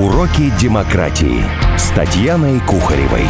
Уроки демократии с Татьяной Кухаревой.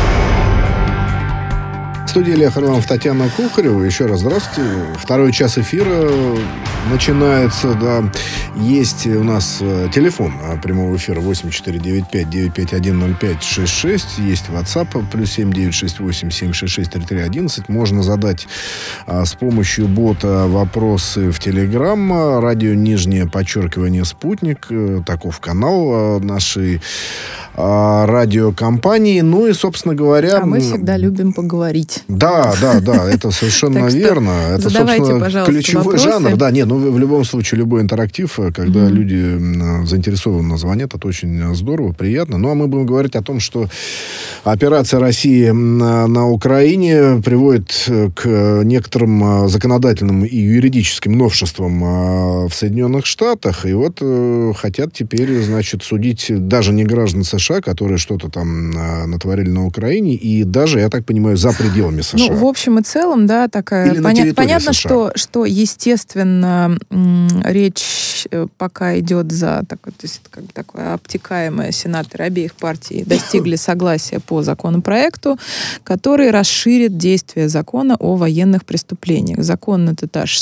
В студии Илья Харламов, Татьяна Кухарева. Еще раз здравствуйте. Второй час эфира начинается, да. Есть у нас телефон прямого эфира 8495-951-0566. Есть WhatsApp +7 968 766 3311. Можно задать с помощью бота вопросы в Telegram. Радио _, спутник. Таков канал нашей радиокомпании. Ну и, собственно говоря... А мы всегда любим поговорить. Да, это совершенно верно. Это, собственно, ключевой жанр. Да, нет, в любом случае, любой интерактив, когда люди заинтересованно звонят, это очень здорово, приятно. Ну, а мы будем говорить о том, что операция России на Украине приводит к некоторым законодательным и юридическим новшествам в Соединенных Штатах. И вот хотят теперь, значит, судить даже не граждан США, которые что-то там натворили на Украине, и даже, я так понимаю, за пределами США. Ну, в общем и целом, да, такая... Понятно, что, естественно, речь пока идет за... То есть, как бы такое обтекаемое. Сенаторы обеих партий достигли согласия по законопроекту, который расширит действие закона о военных преступлениях. Закон этот аж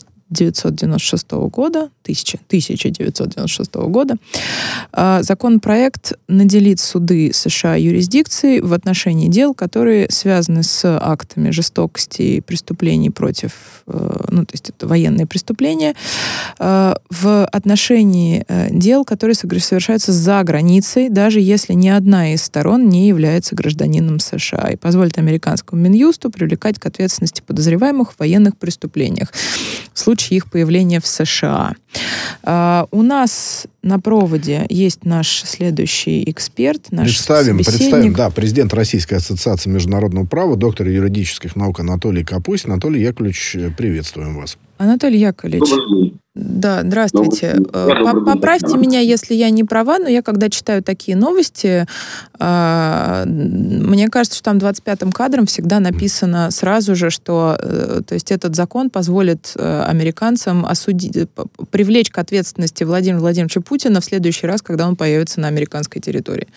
1996 года. Законопроект наделит суды США юрисдикцией в отношении дел, которые связаны с актами жестокости и преступлений против, то есть это военные преступления, в отношении дел, которые совершаются за границей, даже если ни одна из сторон не является гражданином США, и позволит американскому Минюсту привлекать к ответственности подозреваемых в военных преступлениях в случае их появления в США. У нас на проводе есть наш следующий эксперт, наш собеседник. Представим, да, президент Российской ассоциации международного права, доктор юридических наук Анатолий Капустин. Анатолий Яковлевич, приветствуем вас. Анатолий Яковлевич, да, здравствуйте. Поправьте меня, если я не права, но я, когда читаю такие новости, мне кажется, что там 25-м кадром всегда написано сразу же, что то есть этот закон позволит американцам привлечь к ответственности Владимира Владимировича Путина в следующий раз, когда он появится на американской территории.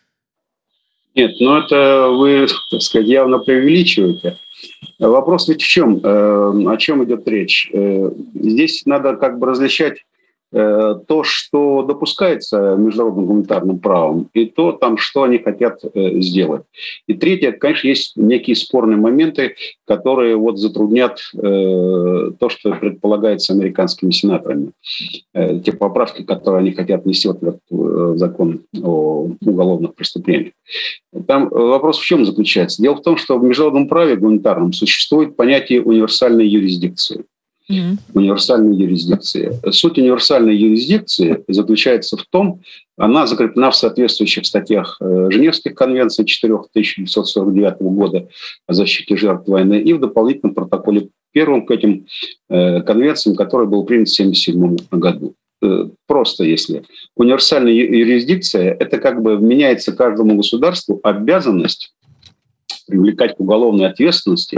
Нет, это вы, так сказать, явно преувеличиваете. Вопрос ведь в чем? О чем идет речь? Здесь надо различать то, что допускается международным гуманитарным правом, и то, что они хотят сделать. И третье, конечно, есть некие спорные моменты, которые затруднят то, что предполагается американскими сенаторами. Те поправки, которые они хотят внести в закон о уголовных преступлениях. Там вопрос в чем заключается? Дело в том, что в международном праве гуманитарном существует понятие универсальной юрисдикции. Универсальной юрисдикции. Суть универсальной юрисдикции заключается в том, она закреплена в соответствующих статьях Женевских конвенций 1949 года о защите жертв войны и в дополнительном протоколе первом к этим конвенциям, который был принят в 1977 году. Просто если. Универсальная юрисдикция – это вменяется каждому государству обязанность привлекать к уголовной ответственности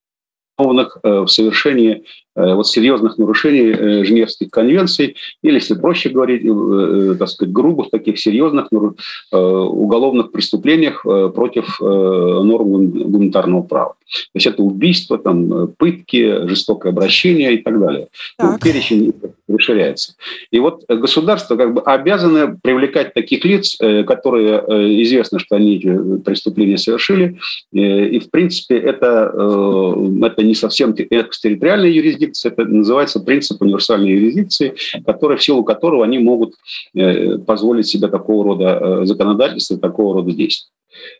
в совершении серьезных нарушений Женевских конвенций, или, если проще говорить, грубых таких серьезных уголовных преступлениях против норм гуманитарного права. То есть это убийство, пытки, жестокое обращение и так далее. Перечень расширяется. И государство обязано привлекать таких лиц, которые известно, что они эти преступления совершили, и в принципе это не совсем экстерриториальная юрисдикция, это называется принцип универсальной юрисдикции, в силу которого они могут позволить себе такого рода законодательство, такого рода действия.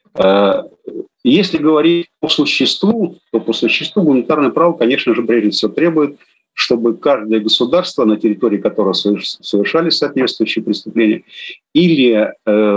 Если говорить по существу, то по существу гуманитарное право, конечно же, прежде всего требует, чтобы каждое государство, на территории которого совершались соответствующие преступления, или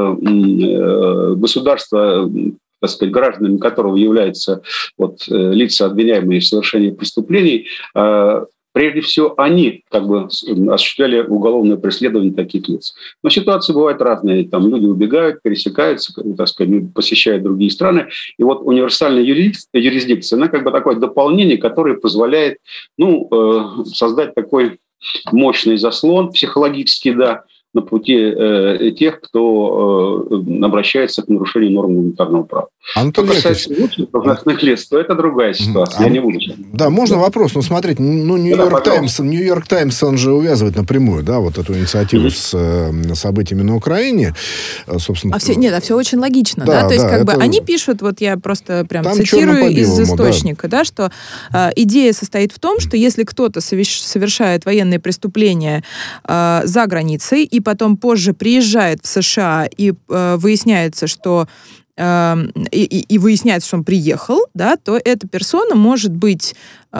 государство, гражданами которого являются лица, обвиняемые в совершении преступлений, прежде всего они осуществляли уголовное преследование таких лиц. Но ситуации бывают разные. Люди убегают, пересекаются, посещают другие страны. И универсальная юрисдикция, она такое дополнение, которое позволяет создать такой мощный заслон психологический, на пути тех, кто обращается к нарушению норм гуманитарного права. Что касается должностных лиц, то это другая ситуация. Я не буду. Да, можно вопрос? Ну, смотрите, Нью-Йорк Таймс, он же увязывает напрямую, да, вот эту инициативу с событиями на Украине. Собственно, все очень логично, да? То есть, как бы, они пишут, вот я просто прям цитирую из источника, да, что идея состоит в том, что если кто-то совершает военные преступления за границей и потом позже приезжает в США и выясняется, что и выясняется, что он приехал, да, то эта персона может быть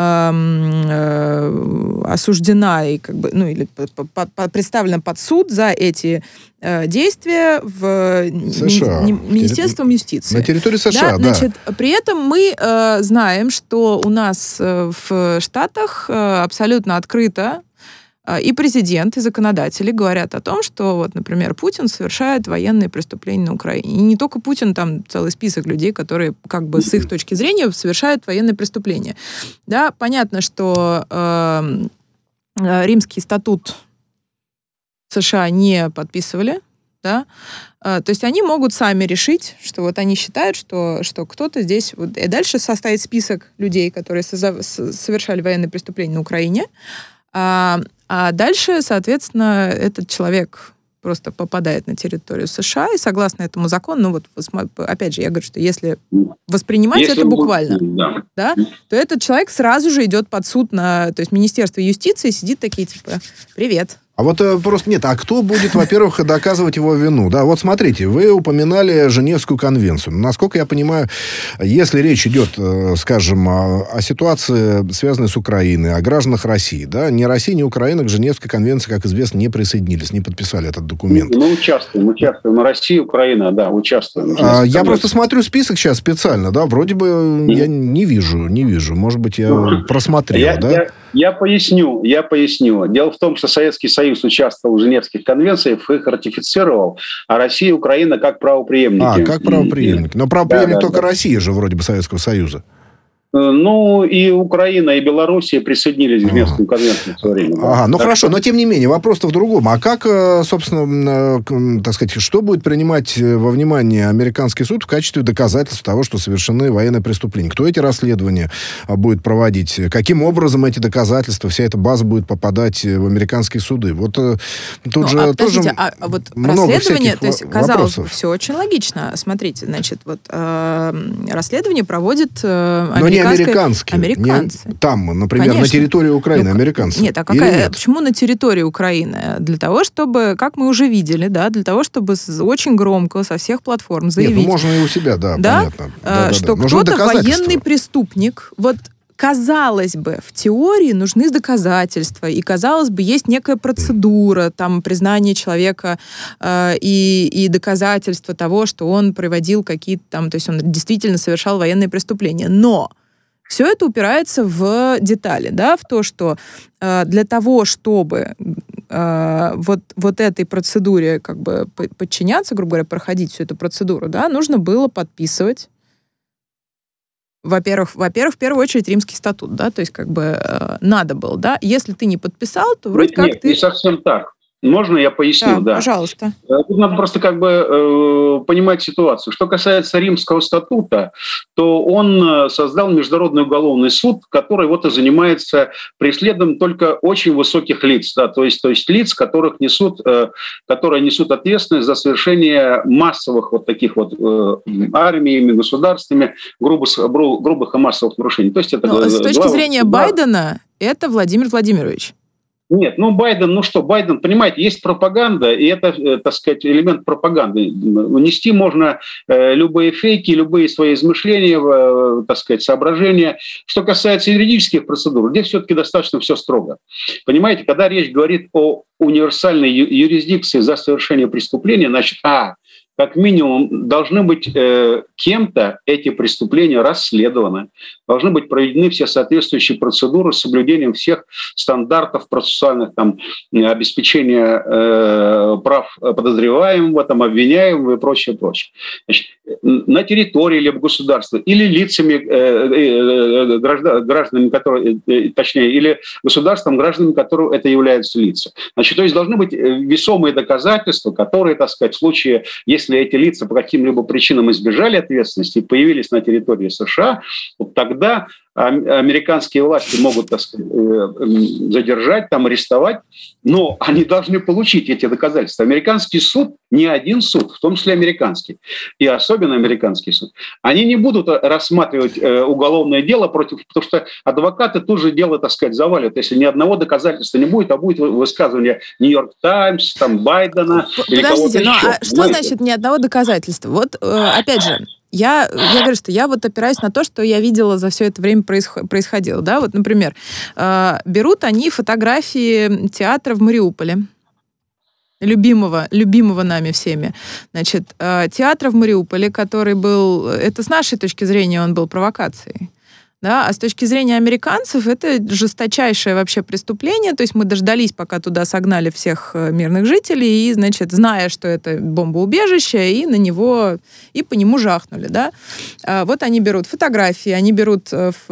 осуждена и как бы, ну, или представлена под суд за эти действия в Министерством юстиции. На территории США, да. Значит, при этом мы знаем, что у нас в Штатах абсолютно открыто и президент, и законодатели говорят о том, что, вот, например, Путин совершает военные преступления на Украине. И не только Путин, там целый список людей, которые, как бы, с их точки зрения совершают военные преступления. Да, понятно, что Римский статут США не подписывали, да, то есть они могут сами решить, что вот они считают, что кто-то здесь... Вот, и дальше составить список людей, которые совершали военные преступления на Украине, а дальше, соответственно, этот человек просто попадает на территорию США, и согласно этому закону, ну вот, опять же, я говорю, что если воспринимать это буквально, да, то этот человек сразу же идет под суд то есть Министерство юстиции сидит такие, типа, привет. А вот просто нет, а кто будет, во-первых, доказывать его вину? Да, вот смотрите, вы упоминали Женевскую конвенцию. Насколько я понимаю, если речь идет, скажем, о ситуации, связанной с Украиной, о гражданах России, да, ни Россия, ни Украина к Женевской конвенции, как известно, не присоединились, не подписали этот документ. Мы участвуем. На России, Украина, да, участвуем. Я просто смотрю список сейчас специально, да, вроде бы я не вижу. Может быть, я просмотрел, да? Я поясню. Дело в том, что Советский Союз участвовал в Женевских конвенциях, их ратифицировал, а Россия и Украина как правопреемники. Как правопреемники. Но правопреемник только Россия же вроде бы Советского Союза. Ну, и Украина, и Белоруссия присоединились к Женевским конвенциям в свое время. Ну хорошо, но тем не менее, вопрос-то в другом. А как, собственно, так сказать, что будет принимать во внимание американский суд в качестве доказательств того, что совершены военные преступления? Кто эти расследования будет проводить? Каким образом эти доказательства, вся эта база будет попадать в америкасследования суды? Вот тут же тоже вот много расследование, то есть, казалось бы, вопросов. все очень логично. Смотрите, значит, вот расследование проводит американцы. Там, например, конечно. На территории Украины американцы. Нет, почему на территории Украины? Для того, чтобы, как мы уже видели, да, для того, чтобы очень громко со всех платформ заявить... Нет, можно и у себя, понятно. Что кто-то военный преступник. Вот, казалось бы, в теории нужны доказательства, и, казалось бы, есть некая процедура, там, признание человека и доказательства того, что он проводил какие-то там, то есть он действительно совершал военные преступления. Но все это упирается в детали, да, в то, что для того, чтобы вот этой процедуре как бы подчиняться, грубо говоря, проходить всю эту процедуру, да, нужно было подписывать, во-первых, в первую очередь, Римский статут, да, то есть как бы надо было, да, если ты не подписал, то вроде как ты... Не совсем так. Можно я поясню? Да, пожалуйста. Тут надо просто как бы понимать ситуацию. Что касается Римского статута, то он создал Международный уголовный суд, который вот и занимается преследованием только очень высоких лиц, да, то есть лиц, которые несут ответственность за совершение массовых вот таких вот армиями, государствами грубых и массовых нарушений. То есть это с точки зрения Байдена, это Владимир Владимирович. Нет, Байден, понимаете, есть пропаганда, и это, так сказать, элемент пропаганды. Нести можно любые фейки, любые свои измышления, так сказать, соображения. Что касается юридических процедур, здесь все-таки достаточно все строго. Понимаете, когда речь говорит о универсальной юрисдикции за совершение преступления, значит, как минимум, должны быть кем-то эти преступления расследованы, должны быть проведены все соответствующие процедуры с соблюдением всех стандартов процессуальных, там, обеспечения прав подозреваемого, там, обвиняемого и прочее, прочее. Значит, на территории либо государства или лицами, гражданами, которые, точнее, или государством, гражданами которого это являются лица. Значит, то есть должны быть весомые доказательства, которые, так сказать, в случае, если эти лица по каким-либо причинам избежали ответственности и появились на территории США, вот тогда американские власти могут, так сказать, задержать, там, арестовать, но они должны получить эти доказательства. Американский суд, ни один суд, в том числе американский, и особенно американский суд, они не будут рассматривать уголовное дело против, потому что адвокаты тоже дело, так сказать, завалят, если ни одного доказательства не будет, а будет высказывание Нью-Йорк Таймс, там, Байдена. Подождите, ну а что значит ни одного доказательства? Вот, опять же, я говорю, что я вот опираюсь на то, что я видела за все это время происходило. Да? Вот, например, берут они фотографии театра в Мариуполе, любимого нами всеми. Значит, театр в Мариуполе, который был, это с нашей точки зрения он был провокацией. Да, а с точки зрения американцев это жесточайшее вообще преступление, то есть мы дождались, пока туда согнали всех мирных жителей, и, значит, зная, что это бомбоубежище, и на него, и по нему жахнули, да. Вот они берут фотографии, они берут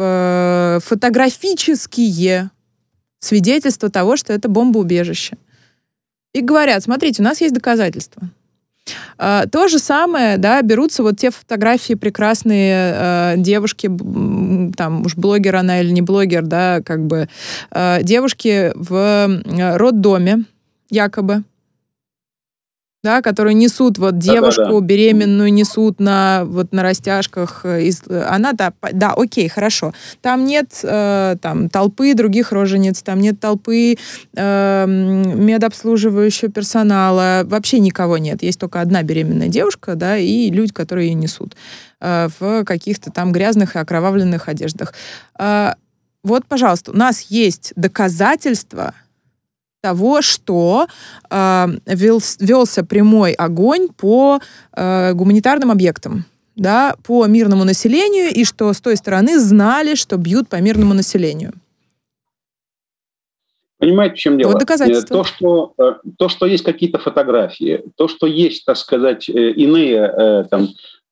фотографические свидетельства того, что это бомбоубежище. И говорят, смотрите, у нас есть доказательства. То же самое, да, берутся вот те фотографии прекрасные девушки, там уж блогер она или не блогер, да, как бы девушки в роддоме, якобы, да, которые несут вот девушку беременную, несут на растяжках. Она, да, окей, хорошо. Там нет там толпы других рожениц, там нет толпы медобслуживающего персонала, вообще никого нет. Есть только одна беременная девушка, да, и люди, которые ее несут в каких-то там грязных и окровавленных одеждах. Вот, пожалуйста, у нас есть доказательства того, что велся прямой огонь по гуманитарным объектам, да, по мирному населению, и что с той стороны знали, что бьют по мирному населению. Понимаете, в чем дело? Вот доказательства. То, что есть какие-то фотографии, то, что есть, так сказать, иные там,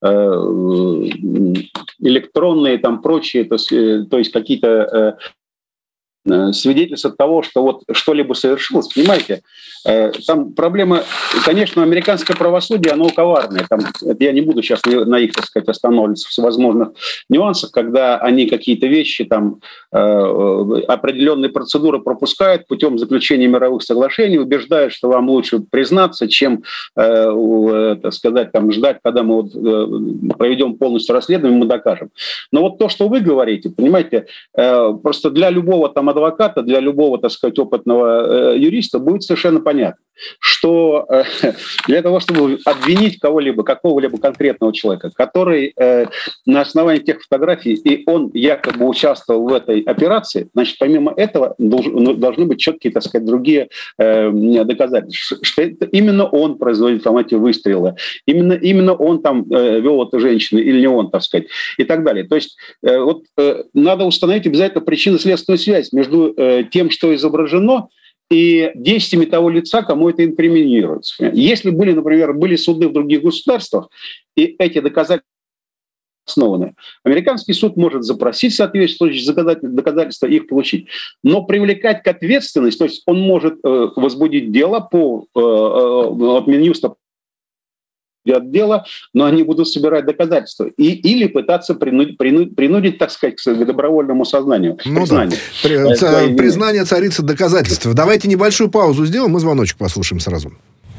электронные, там, прочие, то есть какие-то свидетельство того, что вот что-либо совершилось, понимаете, там проблема, конечно, американское правосудие, оно коварное, там, я не буду сейчас на их, так сказать, останавливаться, всевозможных нюансах, когда они какие-то вещи, там, определенные процедуры пропускают путем заключения мировых соглашений, убеждают, что вам лучше признаться, чем, так сказать, там, ждать, когда мы вот проведем полностью расследование, мы докажем. Но вот то, что вы говорите, понимаете, просто для любого там адвоката, для любого, так сказать, опытного юриста будет совершенно понятно, что для того, чтобы обвинить кого-либо, какого-либо конкретного человека, который на основании тех фотографий, и он якобы участвовал в этой операции, значит, помимо этого должны быть четкие, так сказать, другие доказательства, что это именно он производит там эти выстрелы, именно он там вел эту женщину, или не он, так сказать, и так далее. То есть вот надо установить обязательно причинно-следственную связь между тем, что изображено, и действиями того лица, кому это инкриминируется. Если были суды в других государствах, и эти доказательства основаны, американский суд может запросить соответствующие доказательства и их получить. Но привлекать к ответственности, то есть он может возбудить дело по от Минюста отдела, но они будут собирать доказательства или пытаться принудить, так сказать, к добровольному сознанию. Ну да. Признание царицы доказательств. Давайте небольшую паузу сделаем, мы звоночек послушаем сразу.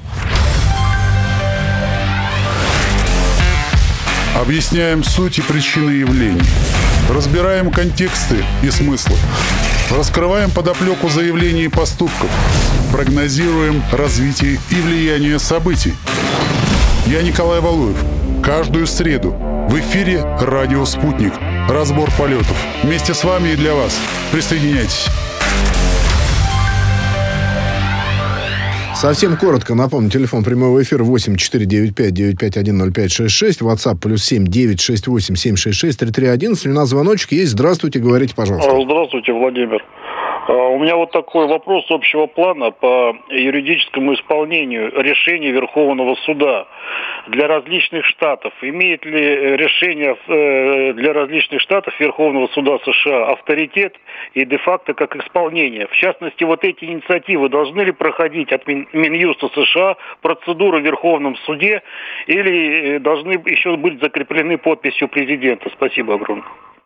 Объясняем суть и причины явлений. Разбираем контексты и смыслы. Раскрываем подоплеку заявлений и поступков. Прогнозируем развитие и влияние событий. Я Николай Валуев. Каждую среду в эфире «Радио Спутник». Разбор полетов. Вместе с вами и для вас. Присоединяйтесь. Совсем коротко напомню, телефон прямого эфира 8495-951-0566, WhatsApp +7 968 766 3311. У нас звоночек есть. Здравствуйте, говорите, пожалуйста. Здравствуйте, Владимир. У меня вот такой вопрос общего плана по юридическому исполнению решений Верховного суда для различных штатов. Имеет ли решение для различных штатов Верховного суда США авторитет и де-факто как исполнение? В частности, вот эти инициативы должны ли проходить от Минюста США процедуры в Верховном суде или должны еще быть закреплены подписью президента? Спасибо огромное.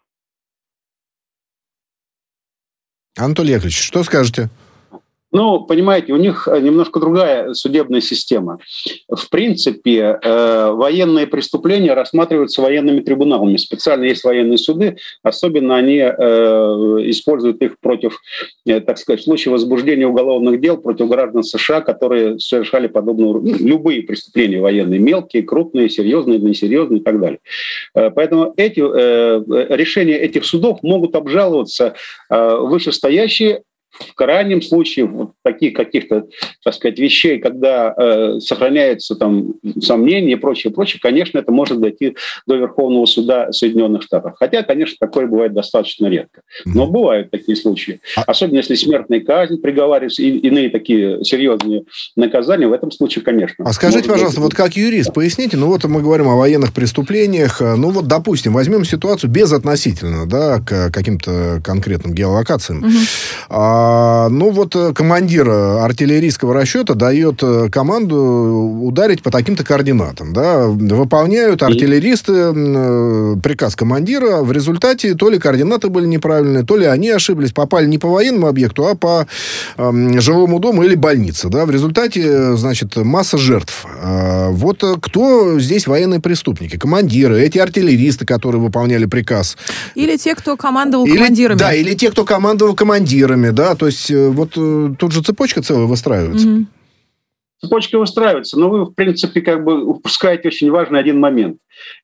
Анатолий Яковлевич, что скажете? Ну, понимаете, у них немножко другая судебная система. В принципе, военные преступления рассматриваются военными трибуналами. Специально есть военные суды, особенно они используют их против, так сказать, в случае возбуждения уголовных дел против граждан США, которые совершали подобные, любые преступления военные, мелкие, крупные, серьезные, несерьезные и так далее. Поэтому решения этих судов могут обжаловаться вышестоящие. В крайнем случае, вот таких каких-то, так сказать, вещей, когда сохраняются там сомнения и прочее, конечно, это может дойти до Верховного суда Соединенных Штатов. Хотя, конечно, такое бывает достаточно редко. Но бывают такие случаи. Особенно если смертная казнь приговаривается, и иные такие серьезные наказания, в этом случае, конечно. А скажите, пожалуйста, вот как юрист, поясните, ну вот мы говорим о военных преступлениях, ну вот, допустим, возьмем ситуацию безотносительно, да, к каким-то конкретным геолокациям. Ну, вот командир артиллерийского расчета дает команду ударить по таким-то координатам, да, выполняют артиллеристы приказ командира, в результате то ли координаты были неправильные, то ли они ошиблись, попали не по военному объекту, а по жилому дому или больнице, да, в результате, значит, масса жертв. Вот кто здесь военные преступники? Командиры, эти артиллеристы, которые выполняли приказ. Или те, кто командовал командирами. Да, или те, кто командовал командирами, да, то есть вот тут же цепочка целая выстраивается. Mm-hmm. Цепочка выстраивается, но вы, в принципе, как бы упускаете очень важный один момент.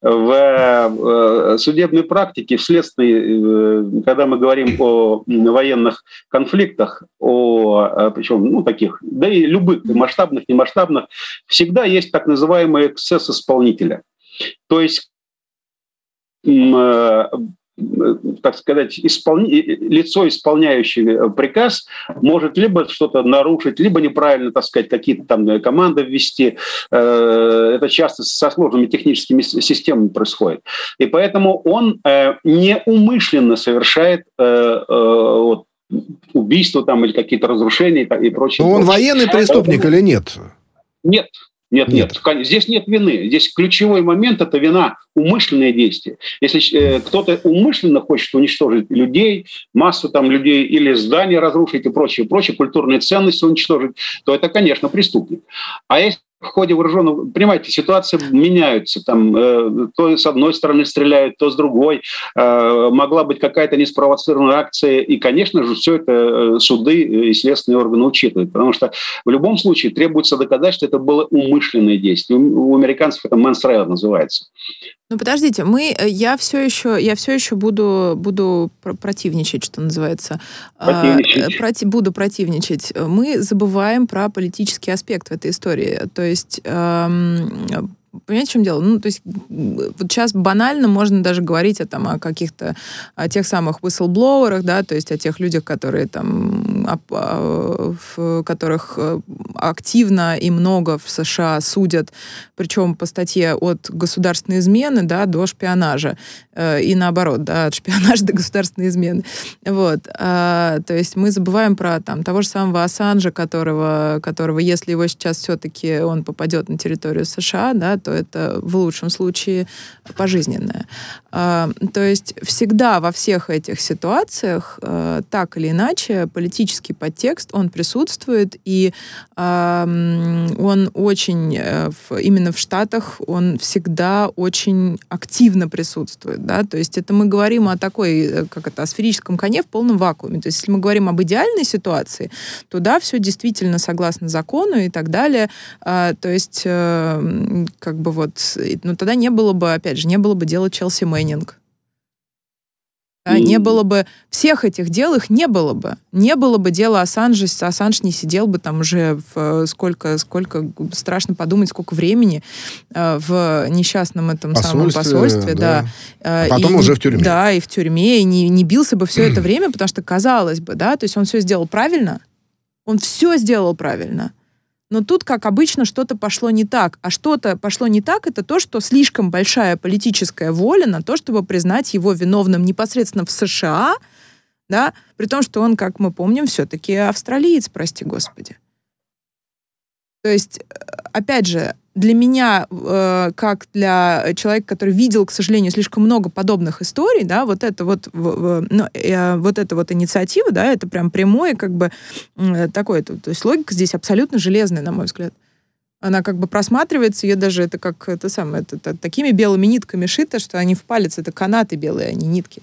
В судебной практике, в следственной, когда мы говорим о военных конфликтах, причем, таких, да и любых, масштабных, немасштабных, всегда есть так называемый эксцесс исполнителя. То есть так сказать, лицо, исполняющее приказ, может либо что-то нарушить, либо неправильно, так сказать, какие-то там команды ввести. Это часто со сложными техническими системами происходит. И поэтому он неумышленно совершает убийство там, или какие-то разрушения и прочее. Но он военный преступник или нет? Нет. Здесь нет вины. Здесь ключевой момент – это вина, умышленные действия. Если кто-то умышленно хочет уничтожить людей, массу там людей или здания разрушить и прочее, культурные ценности уничтожить, то это, конечно, преступник. А если в ходе вооруженного... Понимаете, ситуации меняются. Там, то с одной стороны стреляют, то с другой. Могла быть какая-то неспровоцированная акция. И, конечно же, все это суды и следственные органы учитывают. Потому что в любом случае требуется доказать, что это было умышленное действие. У американцев это manslaughter называется. Ну, подождите, я все еще буду противничать, что называется. Буду противничать. Мы забываем про политический аспект в этой истории. То есть, понимаете, в чем дело? Ну, то есть, вот сейчас банально можно даже говорить о каких-то, о тех самых whistleblowers, да, то есть о тех людях, которые там, которых активно и много в США судят, причем по статье от государственной измены, да, до шпионажа. И наоборот, да, от шпионажа до государственной измены. Вот. То есть мы забываем про того же самого Ассанжа, которого, если его сейчас все-таки он попадет на территорию США, да, то это в лучшем случае пожизненное. То есть всегда во всех этих ситуациях так или иначе политический подтекст, он присутствует, и он очень, именно в Штатах, он всегда очень активно присутствует. Да? То есть это мы говорим о такой, о сферическом коне в полном вакууме. То есть если мы говорим об идеальной ситуации, то да, все действительно согласно закону и так далее. То есть но тогда не было бы, опять же, не было бы дела Челси Мэннинг. Не было бы всех этих дел, их не было бы. Не было бы дела Ассанжа, Ассанж не сидел бы там уже сколько страшно подумать, сколько времени в несчастном этом самом посольстве. Да. А потом уже в тюрьме. Да, и в тюрьме, и не бился бы все это время, потому что, казалось бы, да, то есть он все сделал правильно, он все сделал правильно. Но тут, как обычно, что-то пошло не так. А что-то пошло не так, это то, что слишком большая политическая воля на то, чтобы признать его виновным непосредственно в США, да, при том, что он, как мы помним, все-таки австралиец, прости господи. То есть, опять же, для меня, как для человека, который видел, к сожалению, слишком много подобных историй, да, вот эта вот инициатива, да, это прям прямое, как бы, такое, то есть логика здесь абсолютно железная, на мой взгляд. Она как бы просматривается, ее даже, это как, это такими белыми нитками шито, что они в палец, это канаты белые, а не нитки.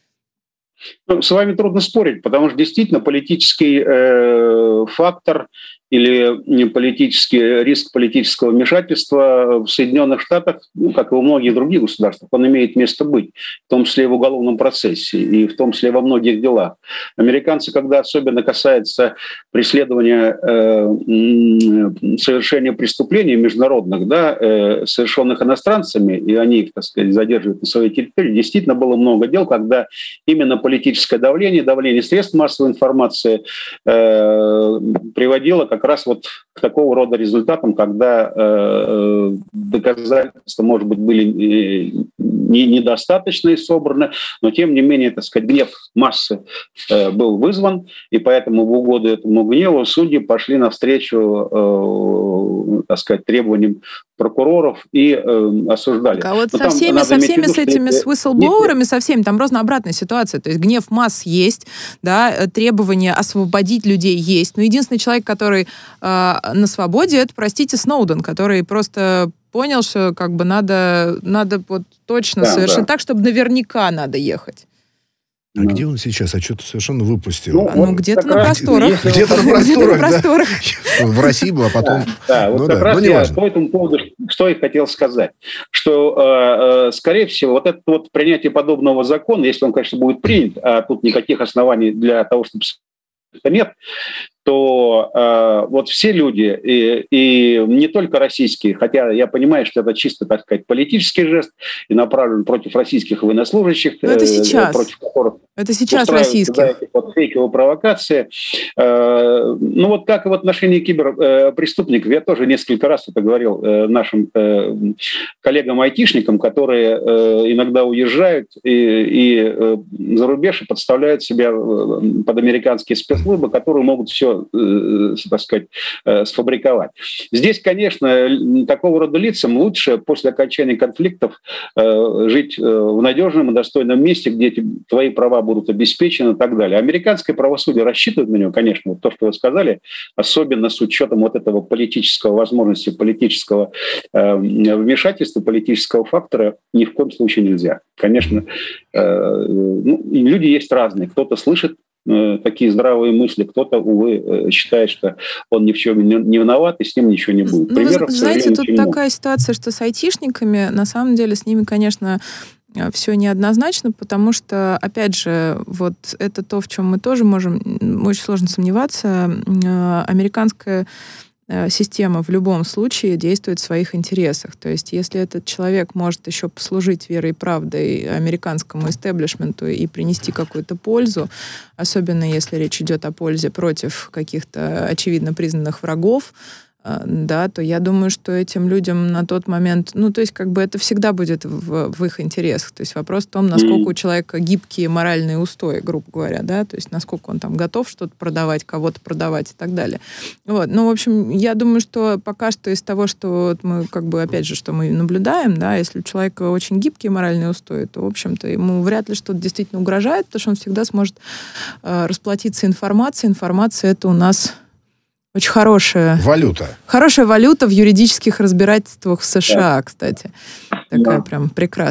С вами трудно спорить, потому что действительно политический фактор или политический риск политического вмешательства в Соединенных Штатах, как и во многих других государствах, он имеет место быть, в том числе и в уголовном процессе, и в том числе во многих делах. Американцы, когда особенно касается преследования совершения преступлений международных, да, совершенных иностранцами, и они их, так сказать, задерживают на своей территории, действительно было много дел, когда именно политическое давление средств массовой информации приводило как раз вот к такого рода результатам, когда доказательства, может быть, были недостаточно собраны, но тем не менее, так сказать, гнев массы был вызван, и поэтому в угоду этому гневу судьи пошли навстречу, так сказать, требованиям прокуроров и осуждали. А вот со всеми с этими whistleblower'ами, со всеми, там просто обратная ситуация. То есть гнев масс есть, да, требования освободить людей есть. Но единственный человек, который на свободе, это, простите, Сноуден, который просто понял, что как бы надо вот точно совершенно так, чтобы наверняка надо ехать. А где он сейчас? А что-то совершенно выпустил. Где-то на просторах. Где-то на просторах, да. В России был, а потом... Да, вот как раз я по этому поводу что я хотел сказать. Что, скорее всего, вот это вот принятие подобного закона, если он, конечно, будет принят, а тут никаких оснований для того, чтобы нет, то вот все люди, и не только российские, хотя я понимаю, что это чисто, так сказать, политический жест и направлен против российских военнослужащих, это сейчас. Против которых это сейчас российских. Вот фейковые провокации. Ну вот как и в отношении киберпреступников, я тоже несколько раз это говорил нашим коллегам-айтишникам, которые иногда уезжают и за рубеж и подставляют себя под американские спецслужбы, которые могут все, так сказать, сфабриковать. Здесь, конечно, такого рода лицам лучше после окончания конфликтов жить в надежном и достойном месте, где твои права будут обеспечены и так далее. Американское правосудие рассчитывает на него, конечно, вот то, что вы сказали, особенно с учетом вот этого политического возможности, политического вмешательства, политического фактора ни в коем случае нельзя. Конечно, люди есть разные. Кто-то слышит такие здравые мысли, кто-то, увы, считает, что он ни в чем не виноват, и с ним ничего не будет. Примеров, вы знаете, тут такая ситуация, что с айтишниками, на самом деле, с ними, конечно, все неоднозначно, потому что, опять же, вот это то, в чем мы тоже можем очень сложно сомневаться. Американская система в любом случае действует в своих интересах. То есть если этот человек может еще послужить верой и правдой американскому истеблишменту и принести какую-то пользу, особенно если речь идет о пользе против каких-то очевидно признанных врагов, да, то я думаю, что этим людям на тот момент, то есть как бы это всегда будет в их интересах. То есть вопрос в том, насколько у человека гибкие моральные устои, грубо говоря, да, то есть насколько он там готов что-то продавать, кого-то продавать и так далее. Вот. В общем, я думаю, что пока что из того, что вот мы как бы, опять же, что мы наблюдаем, да, если у человека очень гибкие моральные устои, то, в общем-то, ему вряд ли что-то действительно угрожает, потому что он всегда сможет расплатиться информацией. Информация — это у нас очень хорошая валюта. Хорошая валюта в юридических разбирательствах в США, кстати. Такая прям прекрасная.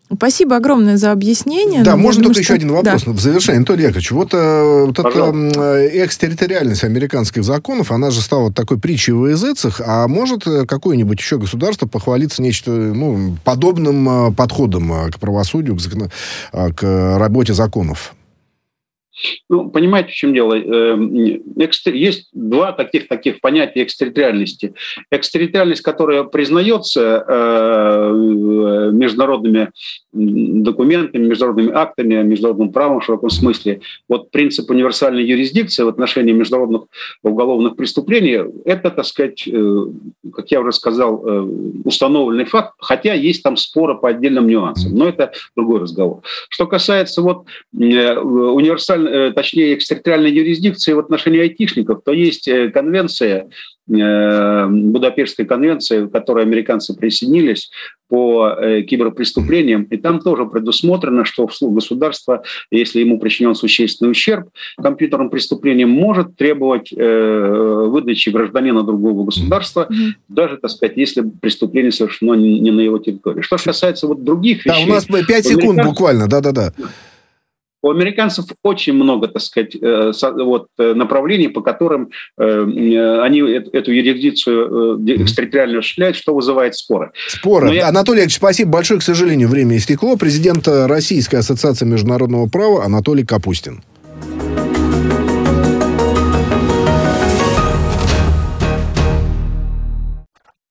Спасибо огромное за объяснение. Да, можно только еще один вопрос в завершение. Анатолий Яковлевич, вот эта экстерриториальность американских законов, она же стала такой притчей во языцах, а может какое-нибудь еще государство похвалиться нечто подобным подходом к правосудию, к работе законов? Понимаете, в чем дело? Есть два таких понятия экстерриториальности. Экстерриториальность, которая признается международными документами, международными актами, международным правом в широком смысле. Вот принцип универсальной юрисдикции в отношении международных уголовных преступлений, это, так сказать, как я уже сказал, установленный факт, хотя есть там споры по отдельным нюансам. Но это другой разговор. Что касается точнее, экстерриториальной юрисдикции в отношении айтишников, то есть конвенция, Будапештская конвенция, к которой американцы присоединились по киберпреступлениям, и там тоже предусмотрено, что государство, если ему причинен существенный ущерб компьютерным преступлениям, может требовать выдачи гражданина другого государства, даже, так сказать, если преступление совершено не на его территории. Что же касается других вещей... Да, у нас 5 секунд буквально, да-да-да. У американцев очень много, так сказать, направлений, по которым они эту юрисдикцию экстерриториально осуществляют, что вызывает споры. Анатолий Ильич, спасибо большое. К сожалению, время истекло. Президент Российской ассоциации международного права Анатолий Капустин.